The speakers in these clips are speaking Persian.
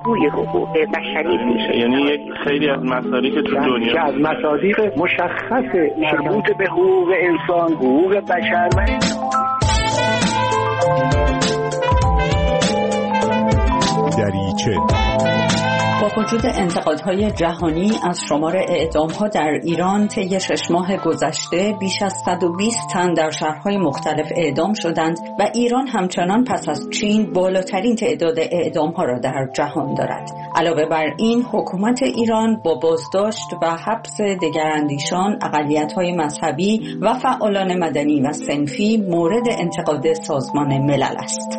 پایه‌گوی حقوق بشری میشه. یعنی یک خیلی از مصادیق تو دنیا که از مصادیق مشخص مربوط به حقوق انسان، حقوق بشر دریچه. با وجود انتقادهای جهانی از شمار اعدام‌ها در ایران طی 6 ماه گذشته بیش از 120 تن در شهرهای مختلف اعدام شدند و ایران همچنان پس از چین بالاترین تعداد اعدام‌ها را در جهان دارد. علاوه بر این، حکومت ایران با بازداشت و حبس دگراندیشان، اقلیت‌های مذهبی و فعالان مدنی و صنفی مورد انتقاد سازمان ملل است.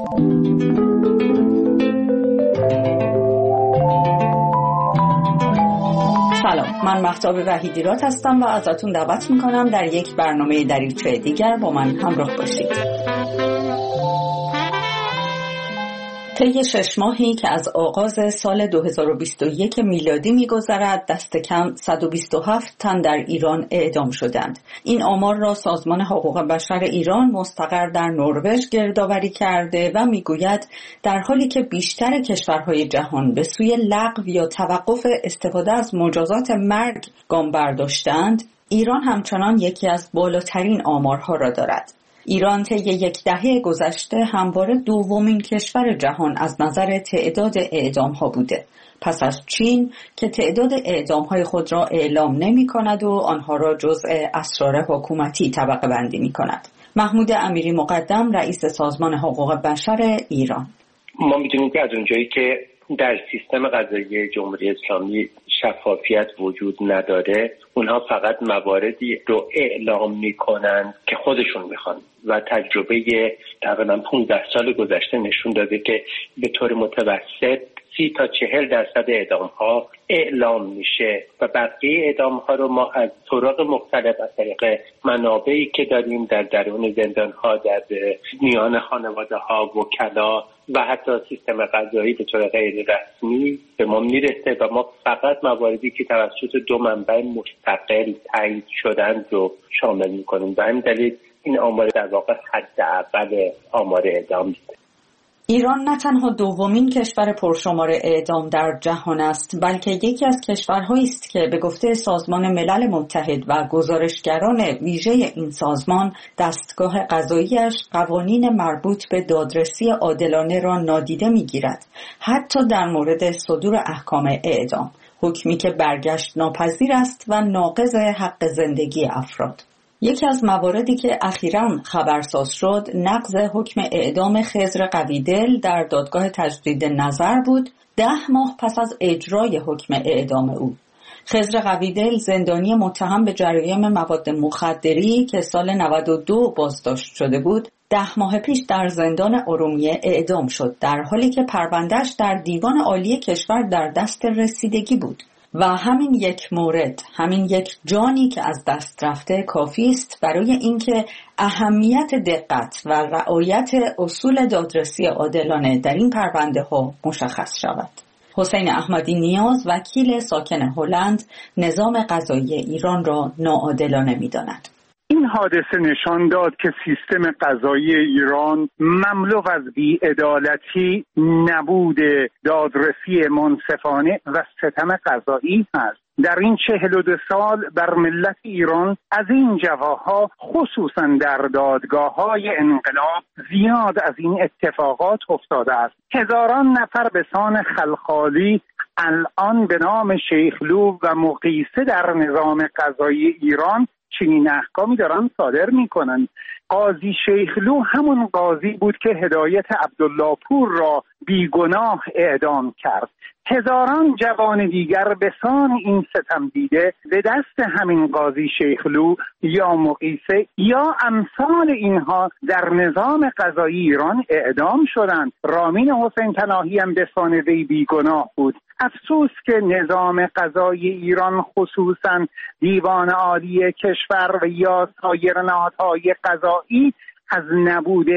سلام، من مهتاب وحیدیراد هستم و ازتون دعوت میکنم در یک برنامه دریچه دیگر با من همراه باشید. طی 6 ماهی که از آغاز سال 2021 میلادی می‌گذرد، دست کم 127 تن در ایران اعدام شدند. این آمار را سازمان حقوق بشر ایران مستقر در نروژ گردآوری کرده و میگوید در حالی که بیشتر کشورهای جهان به سوی لغو یا توقف استفاده از مجازات مرگ گام برداشتند، ایران همچنان یکی از بالاترین آمارها را دارد. ایران طی 1 دهه گذشته همواره دومین کشور جهان از نظر تعداد اعدام‌ها بوده، پس از چین که تعداد اعدام‌های خود را اعلام نمی‌کند و آنها را جزء اسرار حکومتی طبقه بندی می‌کند. محمود امیری مقدم، رئیس سازمان حقوق بشر ایران: ما می‌دونیم که از اونجایی که در سیستم قضایی جمهوری اسلامی شفافیت وجود نداره، اونها فقط مواردی رو اعلام میکنن که خودشون میخوان و تجربه تقریبا 15 سال گذشته نشون داده که به طور متوسط 30 تا 40% اعدام ها اعلام میشه و بقیه اعدام ها رو ما از طرق مختلف، از طریق منابعی که داریم در درون زندان ها، در میان خانواده ها، وکلا و حتی سیستم قضایی به طور غیر رسمی به ما میرسه و ما فقط مواردی که توسط 2 منبع مستقل تایید شدن رو شامل میکنیم و همین دلیل این آمار در واقع حداقل آمار اعدام است. ایران نه تنها دومین کشور پرشمار اعدام در جهان است، بلکه یکی از کشورهایی است که به گفته سازمان ملل متحد و گزارشگران ویژه این سازمان، دستگاه قضایی‌اش قوانین مربوط به دادرسی عادلانه را نادیده می‌گیرد، حتی در مورد صدور احکام اعدام، حکمی که برگشت ناپذیر است و ناقض حق زندگی افراد. یکی از مواردی که اخیراً خبرساز شد، نقض حکم اعدام خضر قویدل در دادگاه تجدید نظر بود 10 ماه پس از اجرای حکم اعدام او. خضر قویدل زندانی متهم به جرایم مواد مخدری که سال 92 بازداشت شده بود، 10 ماه پیش در زندان ارومیه اعدام شد، در حالی که پرونده‌اش در دیوان عالی کشور در دست رسیدگی بود. و همین یک مورد، همین یک جانی که از دست رفته کافی است برای اینکه اهمیت دقت و رعایت اصول دادرسی عادلانه در این پرونده ها مشخص شود. حسین احمدی نیاز، وکیل ساکن هلند، نظام قضایی ایران را ناعادلانه می‌داند. این حادثه نشان داد که سیستم قضایی ایران مملو از بی‌عدالتی، نبود دادرسی منصفانه و ستم قضایی است. در این 42 سال بر ملت ایران از این جواها، خصوصا در دادگاه‌های انقلاب، زیاد از این اتفاقات افتاده است. هزاران نفر به سان خلخالی الان به نام شیخلو و مقیسه در نظام قضایی ایران چنین احکامی دارن صادر میکنن. قاضی شیخلو همون قاضی بود که هدایت عبدالله پور را بیگناه اعدام کرد. هزاران جوان دیگر به سان این ستم دیده به دست همین قاضی شیخلو یا مقیسه یا امثال اینها در نظام قضایی ایران اعدام شدند. رامین حسین پناهی هم به سان وی بیگناه بود. افسوس که نظام قضایی ایران، خصوصا دیوان عالی کشور و یا سایر نهادهای قضایی، از نبود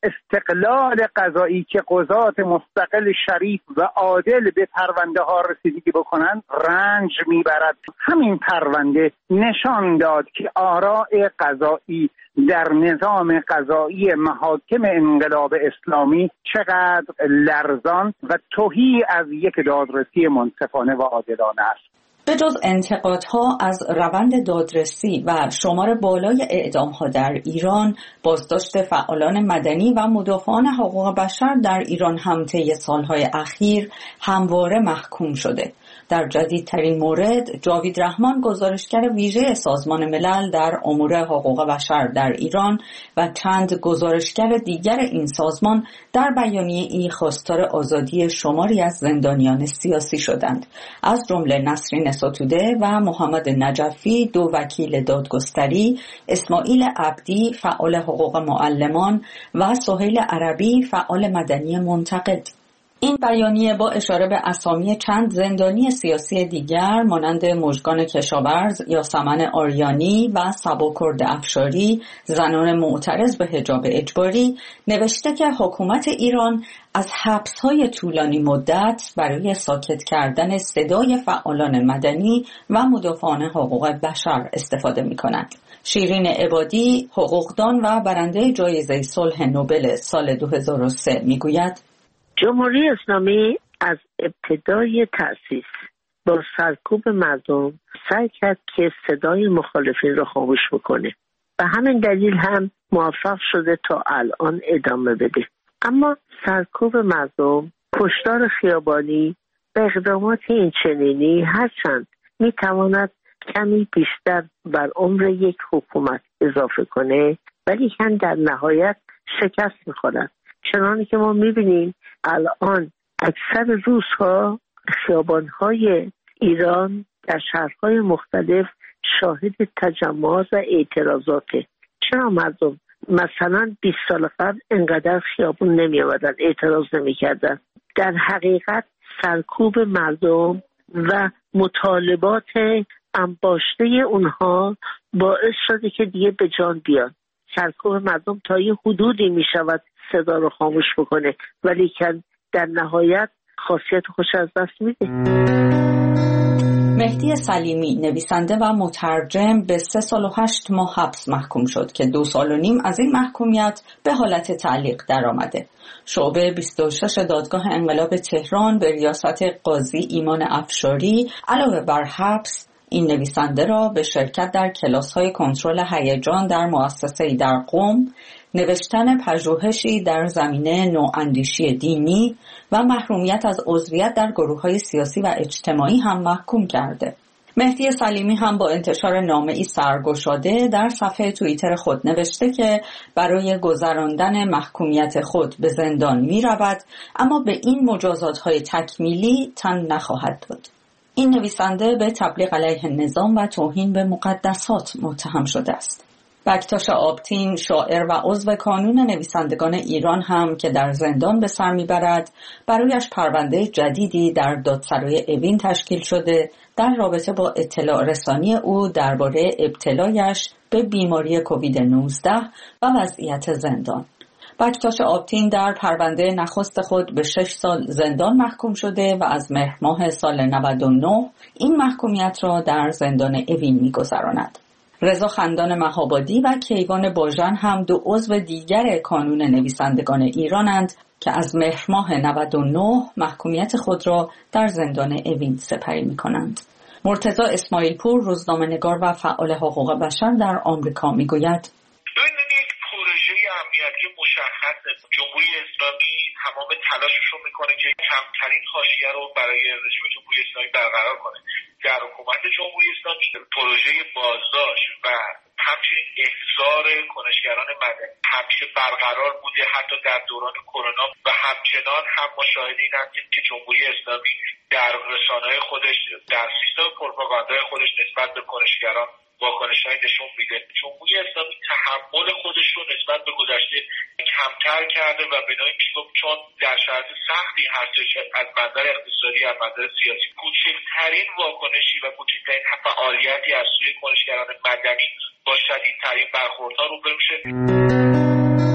استقلال قضایی که قضات مستقل شریف و عادل به پرونده ها رسیدگی بکنند رنج میبرد. همین پرونده نشان داد که آراء قضایی در نظام قضایی محاکم انقلاب اسلامی چقدر لرزان و تهی از یک دادرسی منصفانه و عادلانه است. به جز انتقادها از روند دادرسی و شمار بالای اعدام‌ها در ایران، بازداشت فعالان مدنی و مدافعان حقوق بشر در ایران هم طی سالهای اخیر همواره محکوم شده. در جدیدترین مورد، جاوید رحمان، گزارشگر ویژه سازمان ملل در امور حقوق بشر در ایران و چند گزارشگر دیگر این سازمان در بیانیه‌ای خواستار آزادی شماری از زندانیان سیاسی شدند، از جمله نسرین ستوده و محمد نجفی، دو وکیل دادگستری، اسماعیل عبدی، فعال حقوق معلمان و سهیل عربی، فعال مدنی منتقد. این بیانیه با اشاره به اسامی چند زندانی سیاسی دیگر مانند مژگان کشاورز، یاسمن آریانی و سباکرد افشاری، زنان معترض به حجاب اجباری، نوشته که حکومت ایران از حبس‌های طولانی مدت برای ساکت کردن صدای فعالان مدنی و مدافعان حقوق بشر استفاده می‌کند. شیرین عبادی، حقوقدان و برنده جایزه صلح نوبل سال 2003 می‌گوید: جمهوری اسلامی از ابتدای تأسیس با سرکوب مردم سعی کرد که صدای مخالفین را خاموش بکنه و همین دلیل هم موفق شده تا الان ادامه بده. اما سرکوب مردم، کشتار خیابانی و اقدامات این چنینی هرچند میتواند کمی بیشتر بر عمر یک حکومت اضافه کنه، ولی هم در نهایت شکست میخورد. چنانه که ما میبینیم الان اکثر روزها خیابان‌های ایران در شهرهای مختلف شاهد تجمعات و اعتراضاته. چرا مردم مثلا 20 سال قبل انقدر خیابون نمی آمدن، اعتراض نمی کردن؟ در حقیقت سرکوب مردم و مطالبات انباشته اونها باعث شده که دیگه به جان بیان. سرکوب مردم تا یه حدودی می شود صدا رو خاموش بکنه، ولی که در نهایت خاصیت خوش از دست میده. مهدی سلیمی، نویسنده و مترجم، به 3 سال و 8 ماه حبس محکوم شد که 2.5 سال از این محکومیت به حالت تعلیق درآمده. شعبه 26 دادگاه انقلاب تهران به ریاست قاضی ایمان افشاری علاوه بر حبس این نویسنده را به شرکت در کلاس‌های کنترل هیجان در مؤسسه‌ای در قم، نوشتن پژوهشی در زمینه نواندیشی دینی و محرومیت از عضویت در گروه‌های سیاسی و اجتماعی هم محکوم کرده. مهدی سلیمی هم با انتشار نامه‌ای سرگشاده در صفحه توییتر خود نوشته که برای گذراندن محکومیت خود به زندان می‌رود، اما به این مجازات‌های تکمیلی تن نخواهد داد. این نویسنده به تبلیغ علیه نظام و توهین به مقدسات متهم شده است. بکتاش آبتین، شاعر و عضو کانون نویسندگان ایران هم که در زندان به سر میبرد، برایش پرونده جدیدی در دادسرای اوین تشکیل شده در رابطه با اطلاع رسانی او درباره ابتلایش به بیماری کووید 19 و وضعیت زندان. بکتاش آبتین در پرونده نخست خود به 6 سال زندان محکوم شده و از مهر ماه سال 99 این محکومیت را در زندان اوین می‌گذراند. رضا خندان مهابادی و کیوان باژن هم 2 عضو دیگر کانون نویسندگان ایرانند که از مهر ماه 99 محکومیت خود را در زندان اوین سپری می‌کنند. مرتضی اسماعیل پور، روزنامه‌نگار و فعال حقوق بشر در آمریکا می‌گوید: امنیتی مشخص جمهوری اسلامی تمام تلاشش رو میکنه که کمترین حاشیه رو برای رژیم جمهوری اسلامی برقرار کنه. در حکومت جمهوری اسلامی پروژه بازداشت و همچنین احضار کنشگران مدنی همیشه برقرار بوده، حتی در دوران کرونا، و همچنان هم ما شاهد این هستیم که جمهوری اسلامی در رسانه‌های خودش، در سیستم پروپاگاندای خودش نسبت به کنشگران واکنش‌های نشون میده. جمهوری اسلامی تحمل خودش رو نسبت به گذشته کمتر کرده و به نوعی میشه گفت چون در شرایط سختی هستش از منظر اقتصادی، از منظر سیاسی، کوچکترین واکنشی و کوچکترین فعالیتی از سوی کنشگران مدنی با شدیدترین برخوردها روبرو میشه.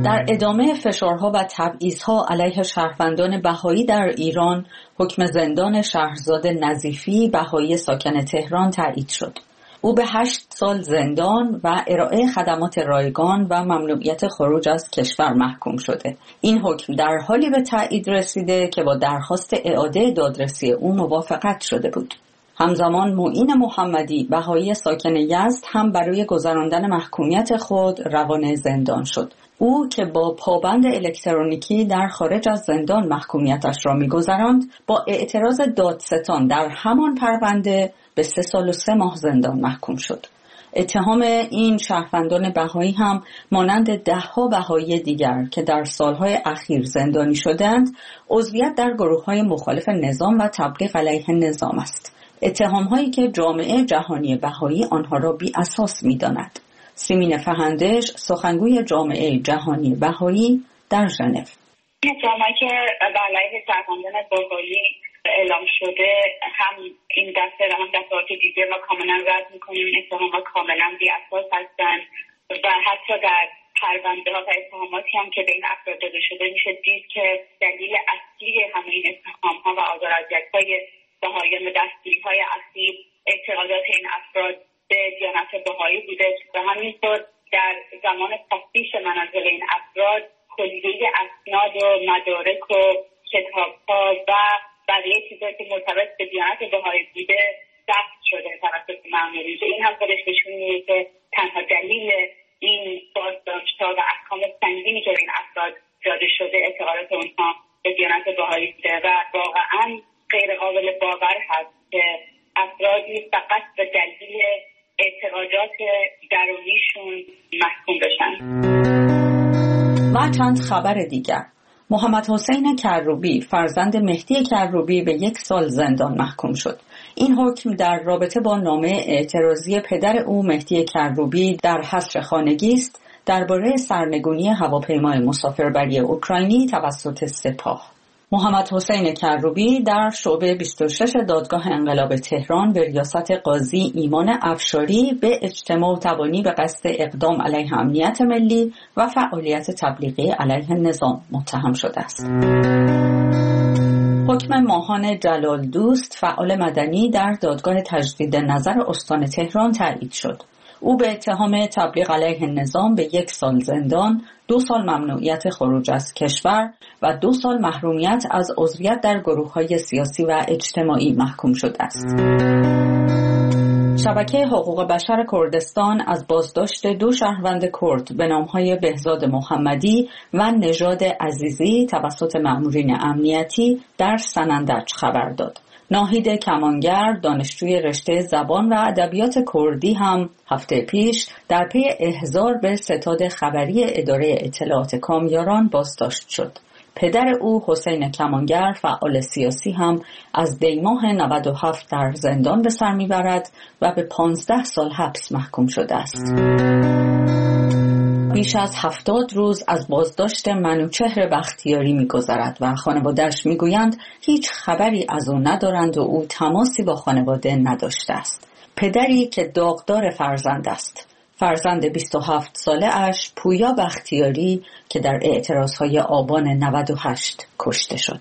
در ادامه فشارها و تبعیض‌ها علیه شهروندان بهایی در ایران، حکم زندان شهرزاد نظیفی بهایی ساکن تهران تایید شد. او به 8 سال زندان و ارائه خدمات رایگان و ممنوعیت خروج از کشور محکوم شده. این حکم در حالی به تایید رسیده که با درخواست اعاده دادرسی او موافقت شده بود. همزمان معین محمدی بهایی ساکن یزد هم برای گذراندن محکومیت خود روانه زندان شد. او که با پابند الکترونیکی در خارج از زندان محکومیتش را می‌گذراند، با اعتراض دادستان در همان پرونده به 3 سال و 3 ماه زندان محکوم شد. اتهام این شهروندان بهایی هم مانند ده‌ها بهایی دیگر که در سالهای اخیر زندانی شدند، عضویت در گروه‌های مخالف نظام و تبلیغ علیه نظام است. اتهام‌هایی که جامعه جهانی بهایی آنها را بی اساس می‌داند. سیمین فهندش، سخنگوی جامعه جهانی بهایی در ژنو: اتهامایی که علیه شهروندان بهایی اعلام شده هم این دسته و هم دفعات دیگه ما کاملا رد می‌کنیم. این اتهامات کاملا بی اساس هستند و حتی در پرونده‌ها و اتهاماتی هم که به این افراد داده شده میشه دید که دلیل اصلی همه این اتهام‌ها و آزار و اذیت‌های بهاییان و دستگیری‌های اخیر اعتقادات این افراد به دیانت بهایی بوده و همینطور در زمان تفتیش منازل این افراد کلیه اسناد و مدارک و کتاب‌ها و بقیه چیزایی که مرتبط به دیانت بهایی بوده ضبط شده توسط مأمورین. این هم خودش نشون میده که تنها دلیل این بازداشت‌ها و احکام سنگینی که به این افراد داده شده اعتقادات اونها به دیانت بهایی بوده و واقعاً غیر قابل باور هست که افرادی فقط به دلیل اعتقادات درونیشون محکوم بشن. و چند خبر دیگر: محمد حسین کروبی فرزند مهدی کروبی به 1 سال زندان محکوم شد. این حکم در رابطه با نامه اعتراضی پدر او مهدی کروبی در حصر خانگی است درباره سرنگونی هواپیمای مسافربری اوکراینی توسط سپاه. محمد حسین کروبی در شعبه 26 دادگاه انقلاب تهران به ریاست قاضی ایمان افشاری به اجتماع و تبانی به قصد اقدام علیه امنیت ملی و فعالیت تبلیغی علیه نظام متهم شده است. حکم ماهان جلال دوست فعال مدنی در دادگاه تجدید نظر استان تهران تایید شد. او به اتهام تبلیغ علیه نظام به 1 سال زندان، 2 سال ممنوعیت خروج از کشور و 2 سال محرومیت از عضویت در گروه‌های سیاسی و اجتماعی محکوم شده است. شبکه حقوق بشر کردستان از بازداشت 2 شهروند کرد به نام‌های بهزاد محمدی و نژاد عزیزی توسط مأمورین امنیتی در سنندج خبر داد. ناهید کمانگر، دانشجوی رشته زبان و ادبیات کردی، هم هفته پیش در پی احضار به ستاد خبری اداره اطلاعات کامیاران بازداشت شد. پدر او حسین کمانگر، فعال سیاسی، هم از دیماه 97 در زندان به سر میبرد و به 15 سال حبس محکوم شده است. بیش از 70 روز از بازداشت منوچهر بختیاری می‌گذرد و خانواده‌اش می‌گویند هیچ خبری از او ندارند و او تماسی با خانواده نداشته است. پدری که داغدار فرزند است. فرزند 27 ساله اش پویا بختیاری که در اعتراضهای آبان 98 کشته شد.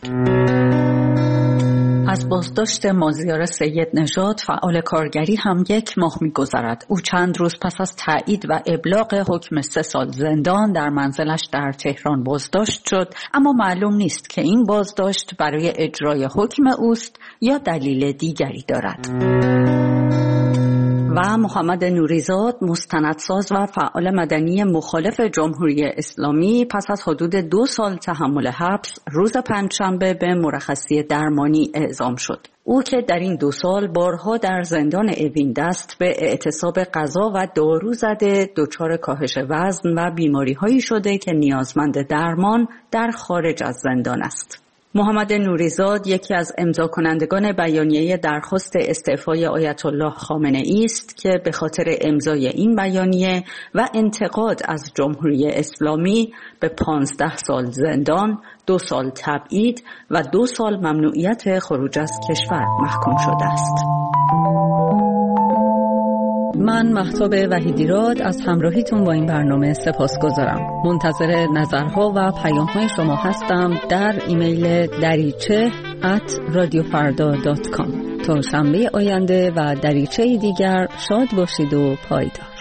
از بازداشت مازیار سید نژاد فعال کارگری هم 1 ماه می‌گذرد. او چند روز پس از تایید و ابلاغ حکم 3 سال زندان در منزلش در تهران بازداشت شد، اما معلوم نیست که این بازداشت برای اجرای حکم اوست یا دلیل دیگری دارد. و محمد نوریزاد، مستندساز و فعال مدنی مخالف جمهوری اسلامی، پس از حدود 2 سال تحمل حبس روز پنجشنبه به مرخصی درمانی اعزام شد. او که در این 2 سال بارها در زندان اوین دست به اعتصاب غذا و دارو زده، دچار کاهش وزن و بیماری‌هایی شده که نیازمند درمان در خارج از زندان است. محمد نوریزاد یکی از امضا کنندگان بیانیه درخواست استعفای آیت الله خامنه‌ای است که به خاطر امضای این بیانیه و انتقاد از جمهوری اسلامی به 15 سال زندان، 2 سال تبعید و 2 سال ممنوعیت خروج از کشور محکوم شده است. من مهتاب وحیدیراد از همراهیتون با این برنامه سپاسگزارم. منتظر نظرها و پیام‌های شما هستم در ایمیل dariche@radiofarda.com. تا شنبه آینده و دریچه دیگر شاد باشید و پایدار.